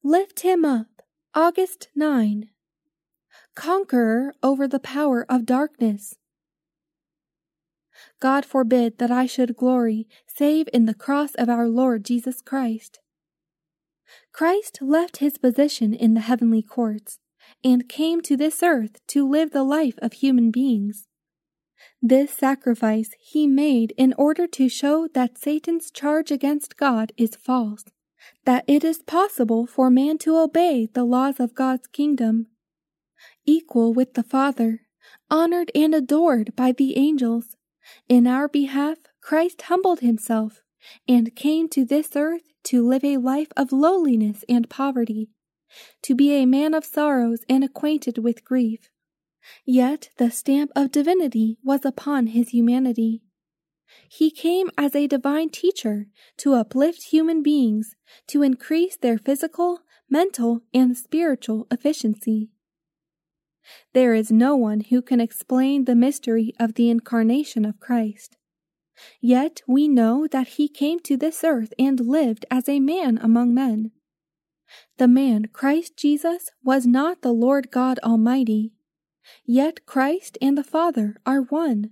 Lift him up. August 9. Conqueror over the power of darkness. God forbid that I should glory save in the cross of our Lord Jesus Christ. Christ left his position in the heavenly courts and came to this earth to live the life of human beings. This sacrifice he made in order to show that Satan's charge against God is false, that it is possible for man to obey the laws of God's kingdom. Equal with the Father, honored and adored by the angels, in our behalf Christ humbled himself and came to this earth to live a life of lowliness and poverty, to be a man of sorrows and acquainted with grief. Yet the stamp of divinity was upon his humanity. He came as a divine teacher to uplift human beings, to increase their physical, mental, and spiritual efficiency. There is no one who can explain the mystery of the incarnation of Christ. Yet we know that he came to this earth and lived as a man among men. The man Christ Jesus was not the Lord God Almighty, yet Christ and the Father are one.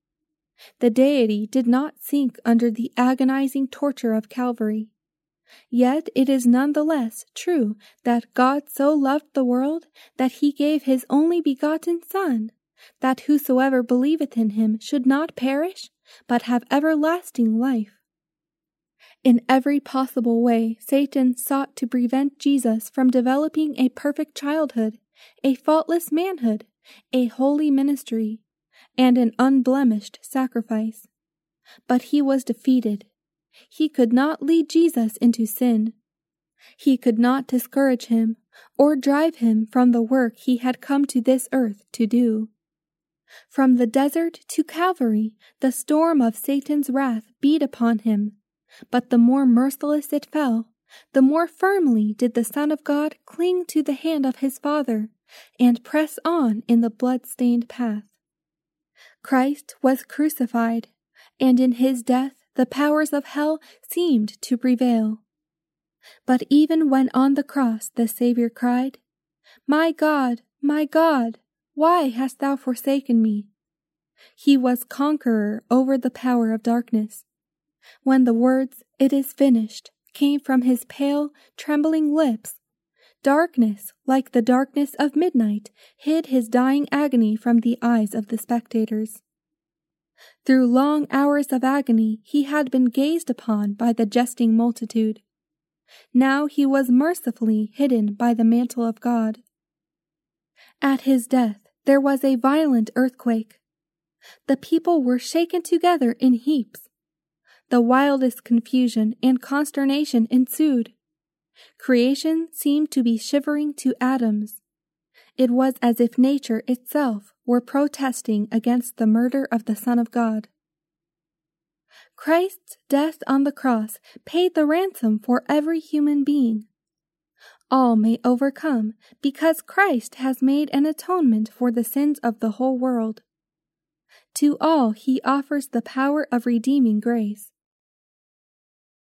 The deity did not sink under the agonizing torture of Calvary. Yet it is none the less true that God so loved the world that he gave his only begotten Son, that whosoever believeth in him should not perish, but have everlasting life. In every possible way, Satan sought to prevent Jesus from developing a perfect childhood, a faultless manhood, a holy ministry, and an unblemished sacrifice. But he was defeated. He could not lead Jesus into sin. He could not discourage him or drive him from the work he had come to this earth to do. From the desert to Calvary, the storm of Satan's wrath beat upon him, but the more merciless it fell, the more firmly did the Son of God cling to the hand of his Father and press on in the blood-stained path. Christ was crucified, and in his death the powers of hell seemed to prevail. But even when on the cross the Savior cried, my God, why hast thou forsaken me?" He was conqueror over the power of darkness. When the words, "It is finished," came from his pale, trembling lips, darkness, like the darkness of midnight, hid his dying agony from the eyes of the spectators. Through long hours of agony he had been gazed upon by the jesting multitude. Now he was mercifully hidden by the mantle of God. At his death there was a violent earthquake. The people were shaken together in heaps. The wildest confusion and consternation ensued. Creation seemed to be shivering to atoms. It was as if nature itself were protesting against the murder of the Son of God. Christ's death on the cross paid the ransom for every human being. All may overcome because Christ has made an atonement for the sins of the whole world. To all he offers the power of redeeming grace.